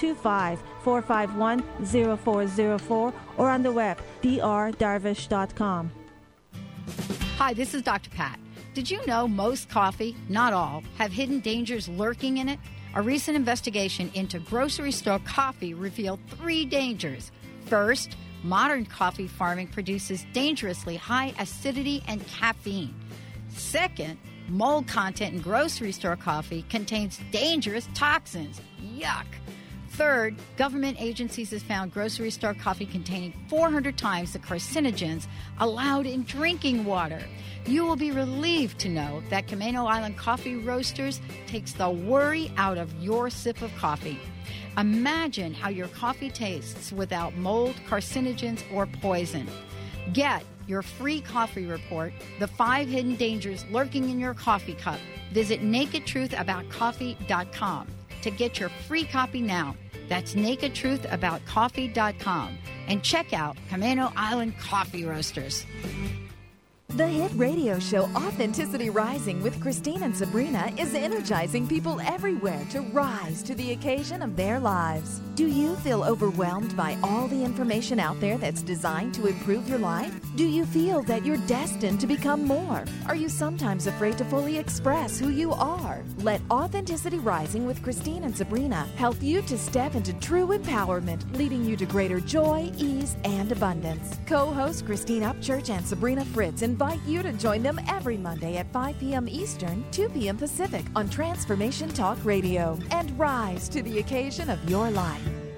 425-451-0404 or on the web, drdarvish.com. Hi, this is Dr. Pat. Did you know most coffee, not all, have hidden dangers lurking in it? A recent investigation into grocery store coffee revealed 3 dangers. First, modern coffee farming produces dangerously high acidity and caffeine. Second, mold content in grocery store coffee contains dangerous toxins. Yuck. Third, government agencies have found grocery store coffee containing 400 times the carcinogens allowed in drinking water. You will be relieved to know that Camano Island Coffee Roasters takes the worry out of your sip of coffee. Imagine how your coffee tastes without mold, carcinogens, or poison. Get your free coffee report, The 5 Hidden Dangers Lurking in Your Coffee Cup. Visit nakedtruthaboutcoffee.com to get your free copy now. That's nakedtruthaboutcoffee.com. And check out Camano Island Coffee Roasters. The hit radio show Authenticity Rising with Christine and Sabrina is energizing people everywhere to rise to the occasion of their lives. Do you feel overwhelmed by all the information out there that's designed to improve your life? Do you feel that you're destined to become more? Are you sometimes afraid to fully express who you are? Let Authenticity Rising with Christine and Sabrina help you to step into true empowerment, leading you to greater joy, ease, and abundance. Co-hosts Christine Upchurch and Sabrina Fritz invite you to join them every Monday at 5 p.m. Eastern, 2 p.m. Pacific on Transformation Talk Radio, and rise to the occasion of your life.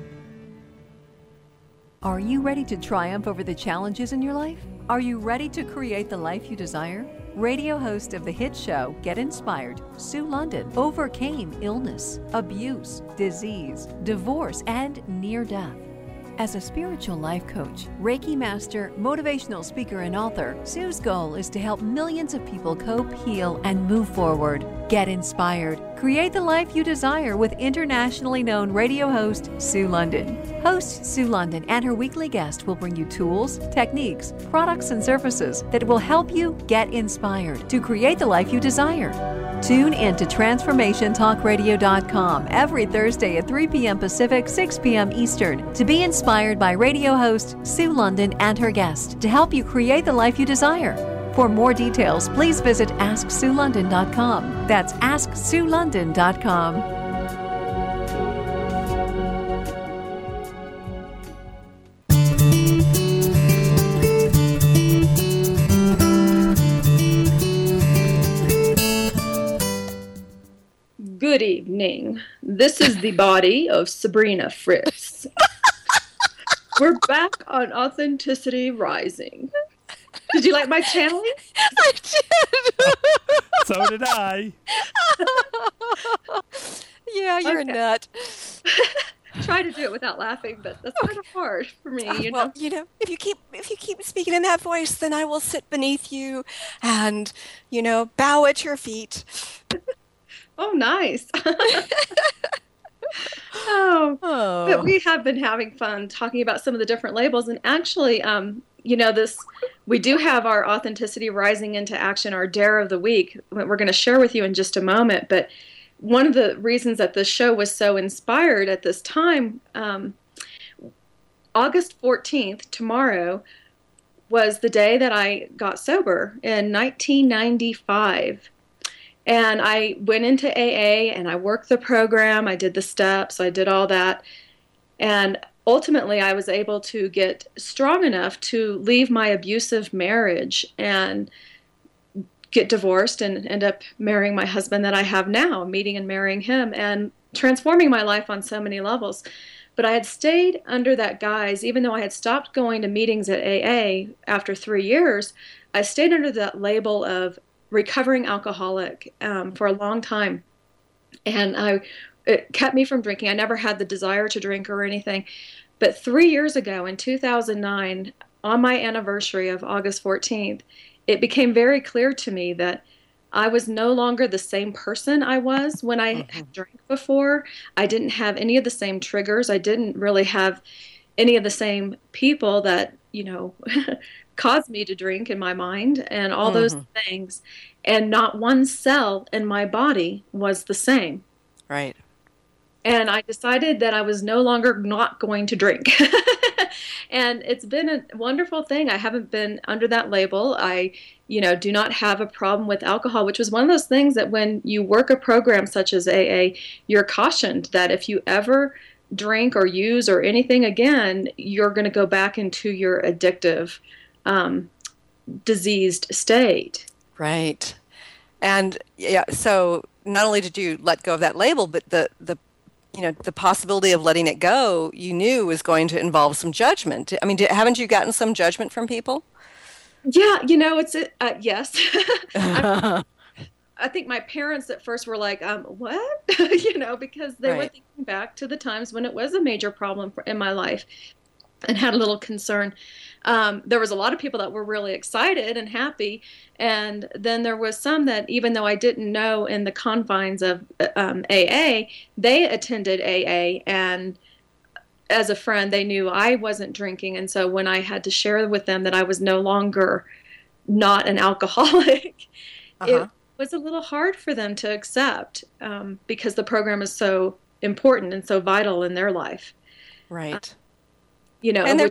Are you ready to triumph over the challenges in your life? Are you ready to create the life you desire? Radio host of the hit show Get Inspired, Sue London, overcame illness, abuse, disease, divorce, and near death. As a spiritual life coach, Reiki master, motivational speaker, and author, Sue's goal is to help millions of people cope, heal, and move forward. Get inspired. Create the life you desire with internationally known radio host Sue London. Host Sue London and her weekly guest will bring you tools, techniques, products, and services that will help you get inspired to create the life you desire. Tune in to TransformationTalkRadio.com every Thursday at 3 p.m. Pacific, 6 p.m. Eastern to be inspired by radio host Sue London and her guest to help you create the life you desire. For more details, please visit AskSueLondon.com. That's AskSueLondon.com. Good evening. This is the body of Sabrina Fritz. We're back on Authenticity Rising. Did you like my channeling? I did. So did I. Yeah, you're a nut. Try to do it without laughing, but that's kind of hard for me. Well, if you keep speaking in that voice, then I will sit beneath you and, bow at your feet. Oh, nice. But we have been having fun talking about some of the different labels, and actually, we do have our Authenticity Rising into Action, our Dare of the Week. We're going to share with you in just a moment, but one of the reasons that this show was so inspired at this time, August 14th, tomorrow, was the day that I got sober in 1995. And I went into AA and I worked the program. I did the steps. I did all that. And ultimately, I was able to get strong enough to leave my abusive marriage and get divorced and end up marrying my husband that I have now, meeting and marrying him, and transforming my life on so many levels. But I had stayed under that guise, even though I had stopped going to meetings at AA after 3 years, I stayed under that label of recovering alcoholic for a long time. And it kept me from drinking. I never had the desire to drink or anything. But 3 years ago, in 2009, on my anniversary of August 14th, it became very clear to me that I was no longer the same person I was when I had drank before. I didn't have any of the same triggers. I didn't really have any of the same people that, caused me to drink in my mind and all those things. And not one cell in my body was the same. Right. And I decided that I was no longer not going to drink. And it's been a wonderful thing. I haven't been under that label. I, do not have a problem with alcohol, which was one of those things that when you work a program such as AA, you're cautioned that if you ever drink or use or anything again, you're going to go back into your addictive, diseased state. Right. And yeah, so not only did you let go of that label, but the possibility of letting it go, you knew was going to involve some judgment. I mean, haven't you gotten some judgment from people? Yeah, yes. I think my parents at first were like, what? Because they were thinking back to the times when it was a major problem in my life and had a little concern. There was a lot of people that were really excited and happy. And then there was some that, even though I didn't know in the confines of AA, they attended AA. And as a friend, they knew I wasn't drinking. And so when I had to share with them that I was no longer not an alcoholic, it was a little hard for them to accept because the program is so important and so vital in their life. Right. And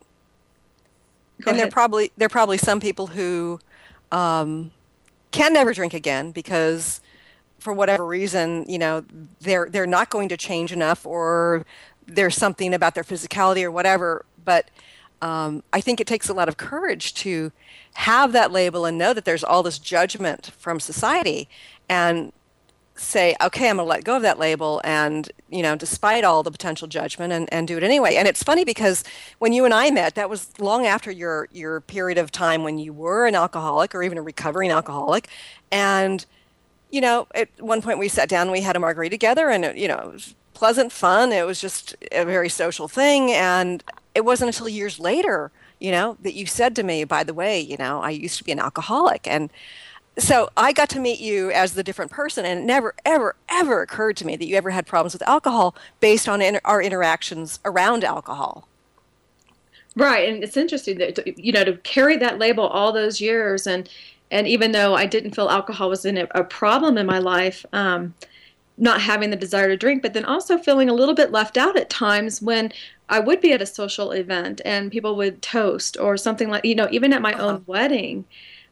there are probably some people who can never drink again because for whatever reason, they're not going to change enough, or there's something about their physicality or whatever. But I think it takes a lot of courage to have that label and know that there's all this judgment from society and say, okay, I'm going to let go of that label and, despite all the potential judgment and do it anyway. And it's funny because when you and I met, that was long after your period of time when you were an alcoholic or even a recovering alcoholic. And, at one point we sat down and we had a margarita together and, it was pleasant fun. It was just a very social thing. And it wasn't until years later, that you said to me, by the way, I used to be an alcoholic. And so I got to meet you as the different person, and it never, ever, ever occurred to me that you ever had problems with alcohol based on our interactions around alcohol. Right, and it's interesting that to carry that label all those years, and even though I didn't feel alcohol was a problem in my life, not having the desire to drink, but then also feeling a little bit left out at times when I would be at a social event and people would toast or something like, even at my own wedding.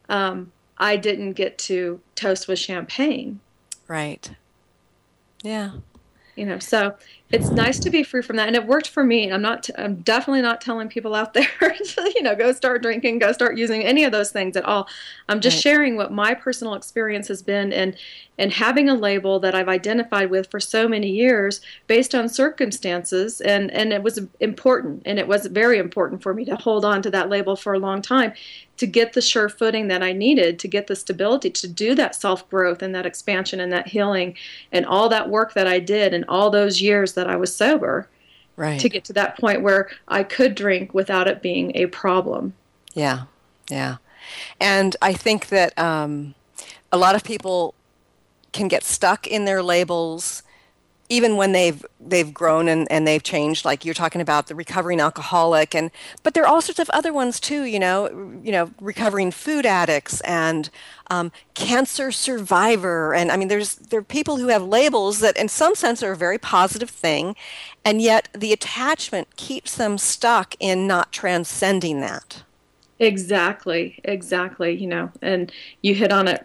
I didn't get to toast with champagne. Right. Yeah. So it's nice to be free from that. And it worked for me. I'm definitely not telling people out there to, go start drinking, go start using any of those things at all. I'm just sharing what my personal experience has been and having a label that I've identified with for so many years based on circumstances. And it was important. And it was very important for me to hold on to that label for a long time to get the sure footing that I needed, to get the stability, to do that self-growth and that expansion and that healing and all that work that I did and all those years that I was sober, to get to that point where I could drink without it being a problem. Yeah, yeah. And I think that a lot of people can get stuck in their labels even when they've grown and they've changed, like you're talking about the recovering alcoholic, but there are all sorts of other ones too, recovering food addicts and cancer survivor. And I mean, there are people who have labels that in some sense are a very positive thing, and yet the attachment keeps them stuck in not transcending that. Exactly. And you hit on it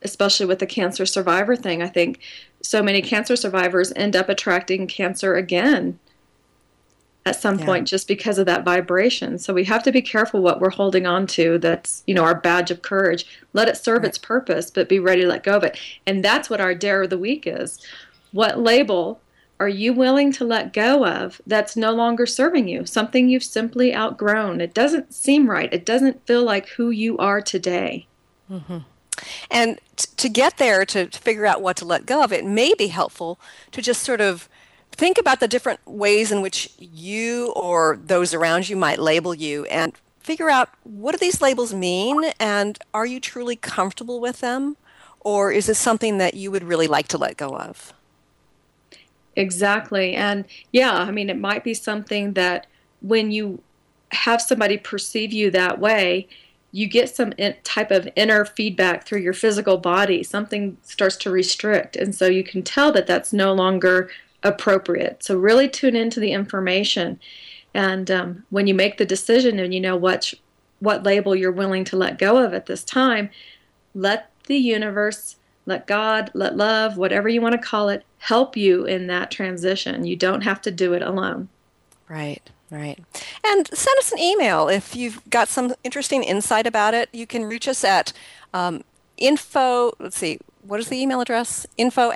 especially with the cancer survivor thing. I think so many cancer survivors end up attracting cancer again at some point just because of that vibration. So we have to be careful what we're holding on to. That's, our badge of courage. Let it serve its purpose, but be ready to let go of it. And that's what our dare of the week is. What label are you willing to let go of that's no longer serving you? Something you've simply outgrown. It doesn't seem right. It doesn't feel like who you are today. Mm-hmm. And to get there, to figure out what to let go of, it may be helpful to just sort of think about the different ways in which you or those around you might label you, and figure out, what do these labels mean, and are you truly comfortable with them, or is this something that you would really like to let go of? Exactly. And it might be something that when you have somebody perceive you that way, you get some type of inner feedback through your physical body. Something starts to restrict, and so you can tell that that's no longer appropriate. So really tune into the information, and when you make the decision and you know what label you're willing to let go of at this time, let the universe, let God, let love, whatever you want to call it, help you in that transition. You don't have to do it alone. Right. And send us an email if you've got some interesting insight about it. You can reach us at info, let's see, what is the email address?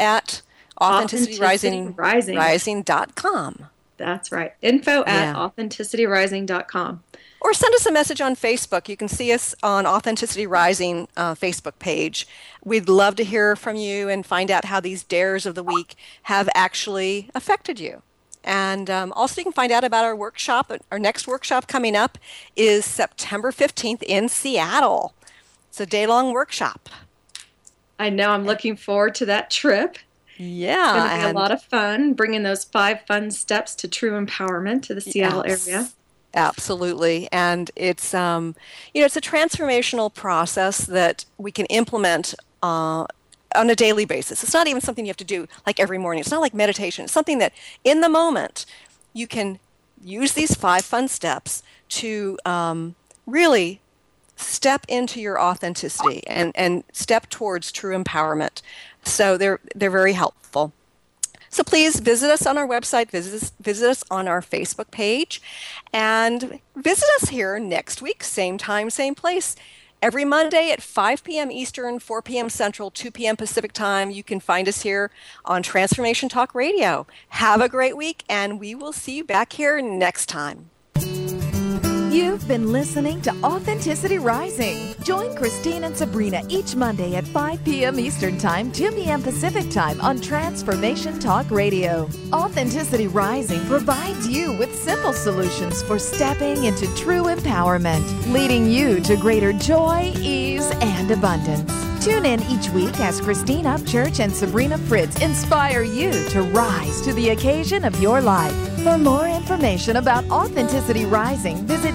info@AuthenticityRising.com. That's right. info@AuthenticityRising.com. Or send us a message on Facebook. You can see us on Authenticity Rising Facebook page. We'd love to hear from you and find out how these dares of the week have actually affected you. And also you can find out about our workshop. Our next workshop coming up is September 15th in Seattle. It's a day-long workshop. I know. I'm looking forward to that trip. Yeah. It's going to be a lot of fun, bringing those 5 fun steps to true empowerment to the Seattle area. Absolutely. And it's, it's a transformational process that we can implement on a daily basis. It's not even something you have to do like every morning. It's not like meditation. It's something that in the moment you can use these 5 fun steps to really step into your authenticity and step towards true empowerment. So they're very helpful. So please visit us on our website, visit us on our Facebook page, and visit us here next week, same time, same place. Every Monday at 5 p.m. Eastern, 4 p.m. Central, 2 p.m. Pacific time. You can find us here on Transformation Talk Radio. Have a great week, and we will see you back here next time. You've been listening to Authenticity Rising. Join Christine and Sabrina each Monday at 5 p.m. Eastern Time, 2 p.m. Pacific Time on Transformation Talk Radio. Authenticity Rising provides you with simple solutions for stepping into true empowerment, leading you to greater joy, ease, and abundance. Tune in each week as Christine Upchurch and Sabrina Fritz inspire you to rise to the occasion of your life. For more information about Authenticity Rising, visit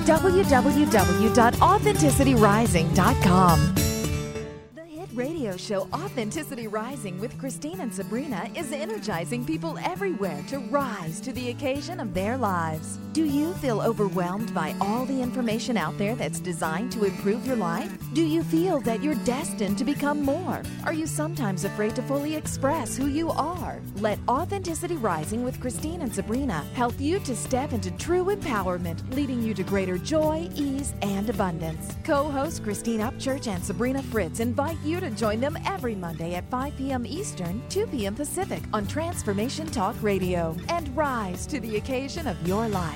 www.AuthenticityRising.com. Radio show Authenticity Rising with Christine and Sabrina is energizing people everywhere to rise to the occasion of their lives. Do you feel overwhelmed by all the information out there that's designed to improve your life? Do you feel that you're destined to become more? Are you sometimes afraid to fully express who you are? Let Authenticity Rising with Christine and Sabrina help you to step into true empowerment, leading you to greater joy, ease, and abundance. Co-hosts Christine Upchurch and Sabrina Fritz invite you to join them every Monday at 5 p.m. Eastern, 2 p.m. Pacific on Transformation Talk Radio, and rise to the occasion of your life.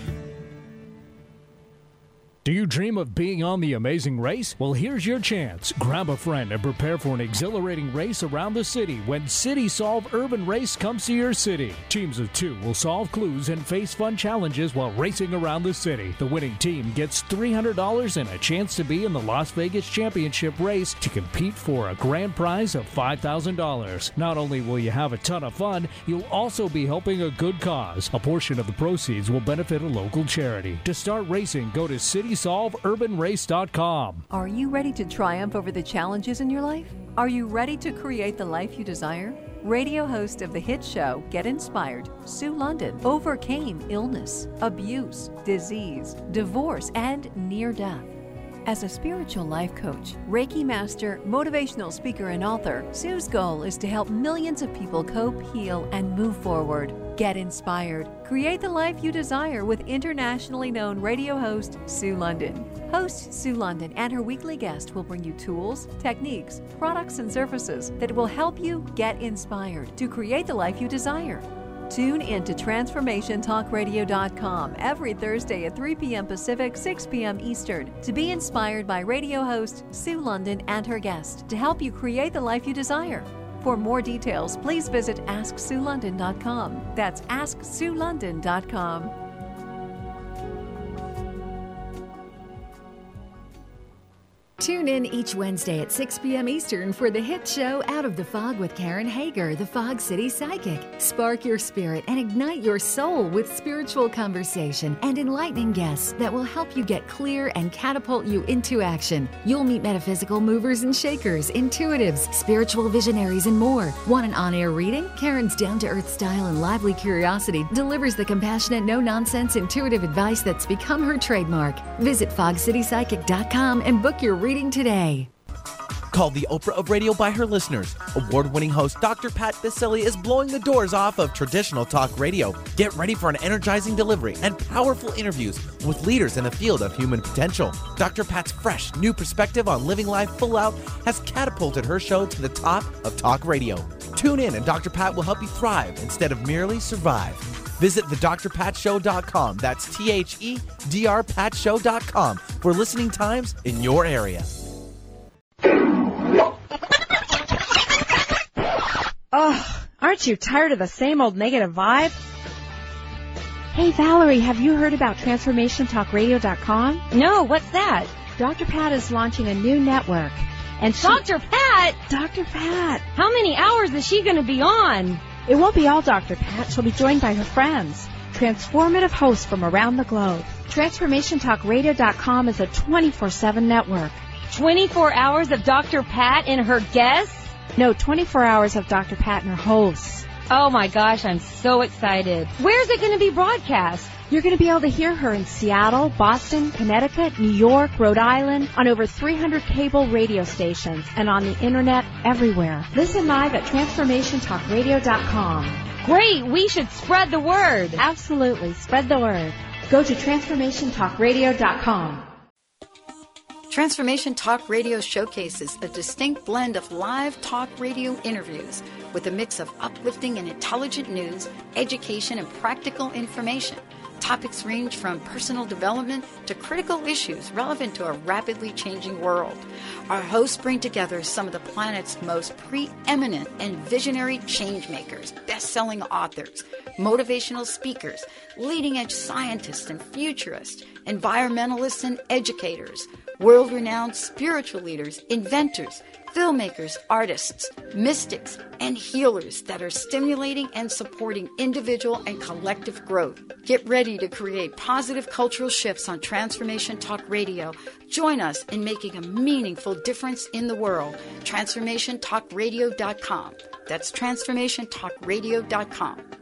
Do you dream of being on The Amazing Race? Well, here's your chance. Grab a friend and prepare for an exhilarating race around the city when City Solve Urban Race comes to your city. Teams of 2 will solve clues and face fun challenges while racing around the city. The winning team gets $300 and a chance to be in the Las Vegas Championship race to compete for a grand prize of $5,000. Not only will you have a ton of fun, you'll also be helping a good cause. A portion of the proceeds will benefit a local charity. To start racing, go to CitySolveUrbanRace.com. Are you ready to triumph over the challenges in your life? Are you ready to create the life you desire? Radio host of the hit show Get Inspired, Sue London, overcame illness, abuse, disease, divorce, and near death. As a spiritual life coach, Reiki master, motivational speaker, and author, Sue's goal is to help millions of people cope, heal, and move forward. Get inspired. Create the life you desire with internationally known radio host Sue London. Host Sue London and her weekly guest will bring you tools, techniques, products, and services that will help you get inspired to create the life you desire. Tune in to TransformationTalkRadio.com every Thursday at 3 p.m. Pacific, 6 p.m. Eastern to be inspired by radio host Sue London and her guest to help you create the life you desire. For more details, please visit AskSueLondon.com. That's AskSueLondon.com. Tune in each Wednesday at 6 p.m. Eastern for the hit show Out of the Fog with Karen Hager, the Fog City Psychic. Spark your spirit and ignite your soul with spiritual conversation and enlightening guests that will help you get clear and catapult you into action. You'll meet metaphysical movers and shakers, intuitives, spiritual visionaries, and more. Want an on-air reading? Karen's down-to-earth style and lively curiosity delivers the compassionate, no-nonsense, intuitive advice that's become her trademark. Visit fogcitypsychic.com and book your reading today. Called the Oprah of radio by her listeners, award-winning host Dr. Pat Baccili is blowing the doors off of traditional talk radio. Get ready for an energizing delivery and powerful interviews with leaders in the field of human potential. Dr. Pat's fresh, new perspective on living life full out has catapulted her show to the top of talk radio. Tune in and Dr. Pat will help you thrive instead of merely survive. Visit thedrpatshow.com. That's THEDRPatshow.com for listening times in your area. Oh, aren't you tired of the same old negative vibe? Hey, Valerie, have you heard about TransformationTalkRadio.com? No, what's that? Dr. Pat is launching a new network. And Dr. Pat? Dr. Pat. How many hours is she going to be on? It won't be all Dr. Pat. She'll be joined by her friends, transformative hosts from around the globe. TransformationTalkRadio.com is a 24/7 network. 24 hours of Dr. Pat and her guests? No, 24 hours of Dr. Pat and her hosts. Oh my gosh, I'm so excited. Where's it going to be broadcast? You're going to be able to hear her in Seattle, Boston, Connecticut, New York, Rhode Island, on over 300 cable radio stations, and on the internet everywhere. Listen live at TransformationTalkRadio.com. Great, we should spread the word. Absolutely, spread the word. Go to TransformationTalkRadio.com. Transformation Talk Radio showcases a distinct blend of live talk radio interviews with a mix of uplifting and intelligent news, education, and practical information. Topics range from personal development to critical issues relevant to a rapidly changing world. Our hosts bring together some of the planet's most preeminent and visionary changemakers, best-selling authors, motivational speakers, leading-edge scientists and futurists, environmentalists and educators, world-renowned spiritual leaders, inventors, filmmakers, artists, mystics, and healers that are stimulating and supporting individual and collective growth. Get ready to create positive cultural shifts on Transformation Talk Radio. Join us in making a meaningful difference in the world. TransformationTalkRadio.com. That's TransformationTalkRadio.com.